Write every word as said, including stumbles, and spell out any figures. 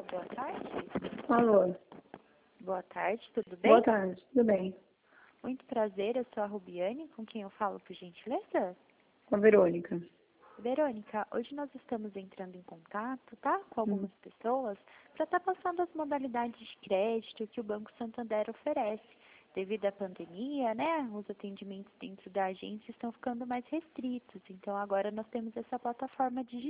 boa tarde. Alô. Boa tarde, tudo bem? Boa tarde, tudo bem? Muito prazer, eu sou a Rubiane, com quem eu falo, por gentileza? Com a Verônica. Verônica, hoje nós estamos entrando em contato, tá? Com algumas Hum. pessoas para estar passando as modalidades de crédito que o Banco Santander oferece. Devido à pandemia, né, os atendimentos dentro da agência estão ficando mais restritos. Então, agora nós temos essa plataforma digital.